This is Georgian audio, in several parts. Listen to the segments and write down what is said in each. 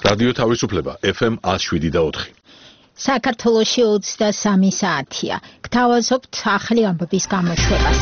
რადიო თავისუფლება FM 107.4. საქართველოში 23 საათია. გთავაზობთ ახალი ამბების გამოშვებას.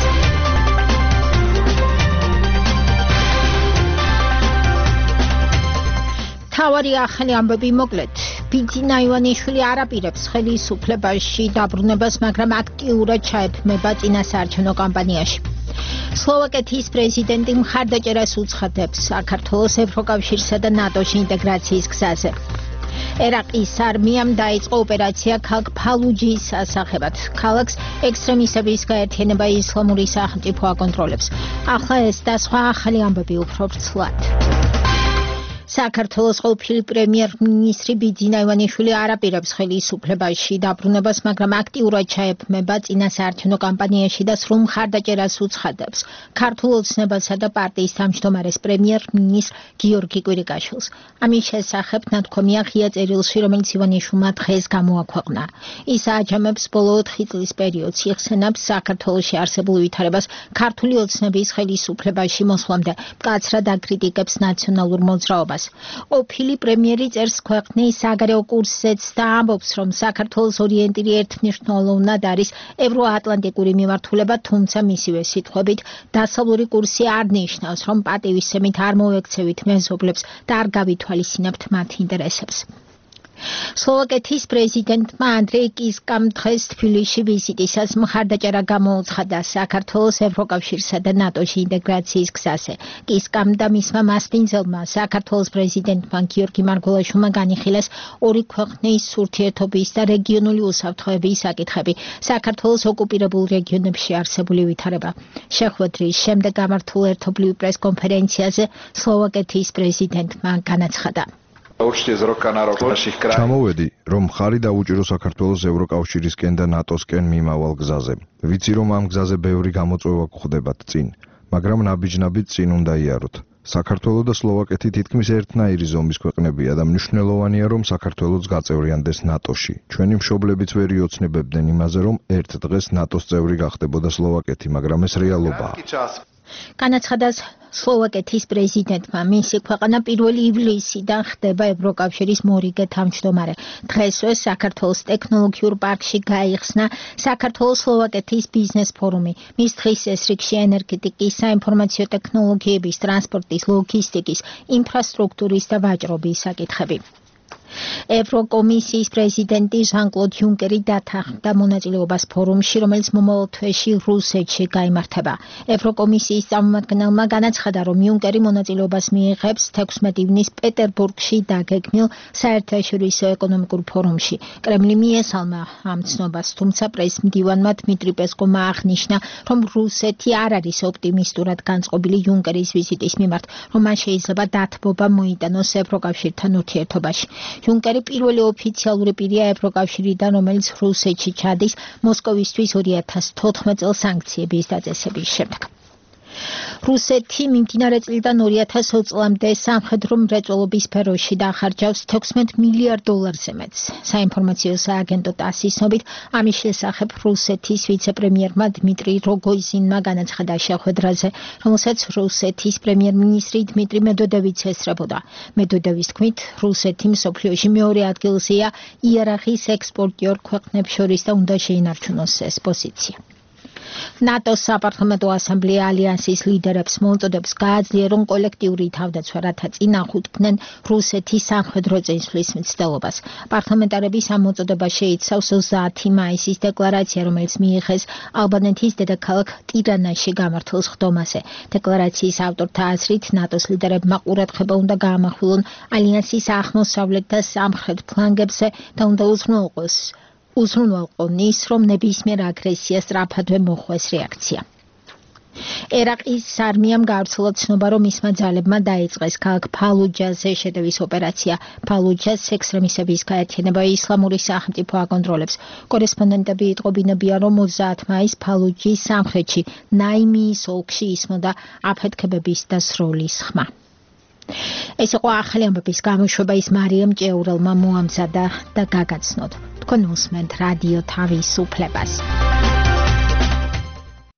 თავარი ახალი ამბები მოკლედ. ბიძინა ივანიშვილი არ აპირებს ხელისუფლებაში დაბრუნებას, მაგრამ აქტიურად ჩაეფმება წინასაარჩევნო კამპანიაში. სლოვაკეთის პრეზიდენტი მხარდაჭერას უცხადებს საქართველოს ევროკავშირსა და ნატოში ინტეგრაციის გზაზე. ერაყის არმიამ დაიწყო ოპერაცია ქალაქ ფალუჯის ასახებად. ქალაქს ექსტრემისტების გაერთიანება ისლამური სახელმწიფო აკონტროლებს. ახლა ეს და სხვა ახალი ამბები უფრო ვრცლად. საქართველოს ყოფილი პრემიერ-მინისტრი ბიძინა ივანიშვილი არ აპირებს ხელისუფლებაში დაბრუნებას, მაგრამ აქტიურად ჩაეფმება წინასაარჩევნო კამპანიაში და სრულ მხარდაჭერას უცხადებს ქართულ ოცნებასა და პარტიის თავმჯდომარეს პრემიერ-მინისტრ გიორგი კვირიკაშვილს. ამის შესახებ ნათქვამია ღია წერილში, რომელიც ივანიშვილმა დღეს გამოაქვეყნა. ის აჯამებს ბოლო 4 წლის პერიოდს, იხსენებს საქართველოში არსებულ ვითარებას ქართული ოცნების ხელისუფლებაში მოსვლამდე, მკაცრად აკრიტიკებს ნაციონალურ მოძრაობას. ყოფილი პრემიერი წერს ქვეყნის საგარეო კურსზეც და ამბობს, რომ საქართველოს ორიენტირი ერთმნიშვნელოვნად არის ევროატლანტიკური მიმართულება, თუმცა მისივე სიტყვებით დასავლური კურსი არ ნიშნავს, რომ პატივისცემით არ მოვექცევით მეზობლებს და არ გავითვალისწინებთ მათ ინტერესებს. სლოვაკეთის პრეზიდენტმა ანდრეი კისკამ დღეს თბილისში ვიზიტისას მხარდაჭერა გამოუცხადა საქართველოს ევროკავშირსა და ნატოში ინტეგრაციის გზაზე. კისკამ და მისმა მასპინძელმა საქართველოს პრეზიდენტმა გიორგი მარგველაშვილმა განიხილეს ორი ქვეყნის ურთიერთობის და რეგიონული უსაფრთხოების საკითხები, საქართველოს ოკუპირებულ რეგიონებში არსებული ვითარება. შეხვედრის შემდეგ გამართულ ერთობლივ პრესკონფერენციაზე სლოვაკეთის პრეზიდენტმა განაცხადა. ჩამოვედი, რომ ხარი დაუჭირო საქართველოს ევროკავშირისკენ და ნატოსკენ მიმავალ გზაზე. ვიცი, რომ ამ გზაზე ბევრი გამოწვევა გვხვდებათ წინ, მაგრამ ნაბიჯ-ნაბიჯ წინ უნდა იაროთ. საქართველო და სლოვაკეთი თითქმის ერთნაირი ზომის ქვეყნებია და მნიშვნელოვანია, რომ საქართველოც გაწევრიანდეს ნატოში. ჩვენი მშობლებიც ვერ იოცნებებდნენ იმაზე, რომ ერთ დღეს ნატოს წევრი გახდებოდა სლოვაკეთი, მაგრამ ეს რეალობაა. განაცხადა სლოვაკეთის პრეზიდენტმა, მისი ქვეყანა 1 ივლისიდან ხდება ევროკავშირის მორიგე თავმჯდომარე. დღესვე საქართველოს ტექნოლოგიურ პარკში გაიხსნა საქართველოს-სლოვაკეთის ბიზნეს ფორუმი. მის დღის ეს რიგში ენერგეტიკის, საინფორმაციო ტექნოლოგიების, ტრანსპორტის, ლოგისტიკის, ინფრასტრუქტურის და ვაჭრობის საკითხები. ევროკომისიის პრეზიდენტი ჟან-კლოდ იუნკერი დათანხმდა მონაწილეობას ფორუმში, რომელიც მომავალ თვეში რუსეთში გაიმართება. ევროკომისიის წარმომადგენელმა განაცხადა, რომ იუნკერი მონაწილეობას მიიღებს 16 ივნის პეტერბურგში დაგეგმილ საერთაშორისო ეკონომიკურ ფორუმში. კრემლი მიესალმა ამ ცნობას, თუმცა პრესმდივანმა დმიტრი პესკოვმა აღნიშნა, რომ რუსეთი არ არის ოპტიმისტურად განწყობილი იუნკერის ვიზიტის მიმართ, რომ მან შეიძლება დათბობა მოიტანოს ევროკავშირთან ურთიერთობაში. იუნკერი პირველი ოფიციალური პირია ევროკავშირიდან, რომელიც რუსეთში ჩადის მოსკოვისთვის 2014 წელს სანქციების დაწესების შემდეგ. რუსეთი მიმდინარე წლიდან 2020 წლამდე სამხედრო მრეწველობის სფეროში დახარჯავს $16 მილიარდ მეტს. საინფორმაციო სააგენტო TASS-ის ცნობით, ამის შესახებ რუსეთის ვიცე-პრემიერმა დმიტრი როგოზინმა განაცხადა შეხვედრაზე, რომელსაც რუსეთის პრემიერ-მინისტრი დმიტრი მედვედევიც ესწრებოდა. მედვედევის თქმით, რუსეთი მსოფლიოში მეორე ადგილზეა იარაღის ექსპორტიორ ქვეყნებს შორის და უნდა შეინარჩუნოს ეს პოზიცია. ნატოს საპარლამენტო ასამბლეა ალიანსის ლიდერებს მოუწოდებს გააძლიერონ კოლექტიური თავდაცვა, რათა წინ აღუდგნენ რუსეთის სამხედრო წინსვლის მცდელობას. პარლამენტარების ამ მოწოდებას შეიცავს 30 მაისის დეკლარაცია, რომელიც მიიღეს ალბანეთის დედაქალაქ ტირანაში გამართულ სხდომაზე. დეკლარაციის ავტორთა აზრით, ნატოს ლიდერებმა ყურადღება უნდა გაამახვილონ ალიანსის აღმოსავლეთ და სამხრეთ ფლანგებზე და უნდა უზრუნველყონ ის, რომ ნებისმიერ აგრესიას სწრაფადვე მოხვეს რეაქცია. ერაყის არმიამ გავრცელა ცნობა, რომ მისმა ძალებმა დაიწყეს ქალაქ ფალუჯაზე შეტევის ოპერაცია. ფალუჯას ექსტრემისტების გაერთიანება ისლამური სახელმწიფო აკონტროლებს. კორესპონდენტები იტყობინებიან, რომ 30 მაისს ფალუჯის სამხრეთში ნაიმიის ოლქში ისმოდა აფეთქებების და სროლის ხმა. ეს იყო ახალი ამბების გამოშვება, ის მარიამ ჭეურელმა მოამზადა და გაგაცნოთ. თქვენ უსმენთ რადიო თავისუფლებას.